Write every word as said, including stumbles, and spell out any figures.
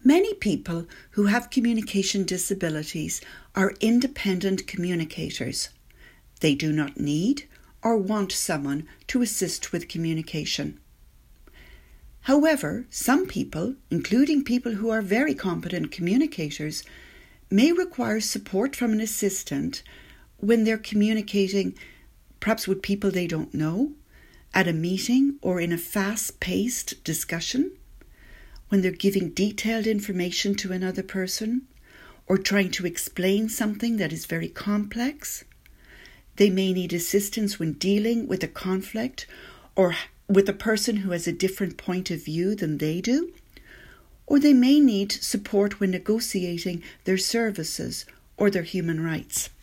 Many people who have communication disabilities are independent communicators. They do not need or want someone to assist with communication. However, some people, including people who are very competent communicators, may require support from an assistant when they're communicating perhaps with people they don't know, at a meeting or in a fast-paced discussion, when they're giving detailed information to another person, or trying to explain something that is very complex. They may need assistance when dealing with a conflict or with a person who has a different point of view than they do, or they may need support when negotiating their services or their human rights.